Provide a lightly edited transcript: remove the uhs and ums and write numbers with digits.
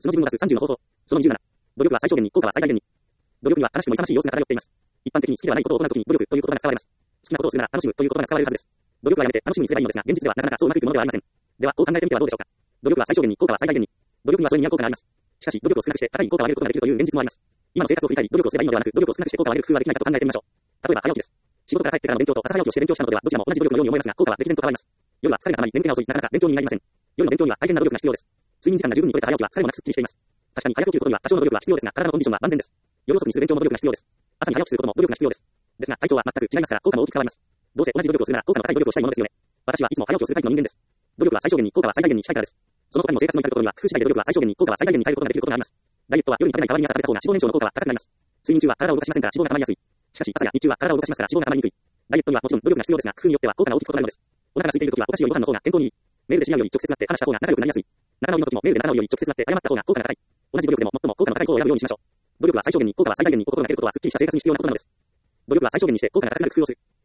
素の自分を出す30の方法。その27。努力は最小限に、効果は最大限に。努力には正しくも勇ましい様子が漂っています。一般的に好きではないことを行うときに努力という言葉が使われます。好きなことをするなら楽しむという言葉が使われるはずです。努力はやめて楽しみにすればいいのですが、現実ではなかなかそううまくいくものではありません。では、こう考えてみてはどうでしょうか。努力は最小限に、効果は最大限に。努力にはそれに合う効果があります。しかし、努力を少なくして高い効果を上げることができるという現実もあります。今の生活を振り返り、努力をすればいいのではなく、努力を少なくして効果を上げる工夫はできないかと考えてみましょう。例えば、早起きです。仕事から帰ってからの勉強と朝早起きをして勉強したのでは、どちらも同じ努力のように思えますが、効果は歴然と変わります。夜は疲れがたまり、眠気が襲い、なかなか勉強になりません。夜の勉強には大変な努力が必要です。睡眠時間が十分に取れた早起きは最後までスッキリしています。確かに早起きることには多少の努力は必要ですが、体のコンディションは万全です。夜遅くにする勉強も努力が必要です。朝に早起きすることも努力が必要です。ですが、体調は全く違いますから、効果も大きく変わります。どうせ同じ努力をするなら、効果の高い努力をしたいものですよね。私はいつも早起きをするタイプの人間です。努力は最小限に、効果は最大限にしたいからです。その他にも生活の至るところには、工夫次第で努力は最小限に、効果は最大限に変えることができることがあります。ダイエットは夜に食べない代わりに朝食べた方が脂肪燃焼の効果は高くなります。睡眠中は体を動かしませんから脂肪が溜まりやすい。しかし、朝や日中は体を動かしますから脂肪が溜まりにくい。ダイエットにはもちろん努力が必要ですが、工夫によっては効果が大きく異なるのです。お腹が空いているときはお菓子よりご飯の方が健康にいい。メールで知り合うより直接会って話した方が仲良くなりやすい。仲直りの時もメールで仲直りより直接会って謝った方が効果が高い。同じ努力でも最も効果の高い方を選ぶようにしましょう。努力は最小限に、効果は最大限に、心がけることはスッキリした生活に必要なことなのです。努力は最小限にして効果が高くなる工夫をする。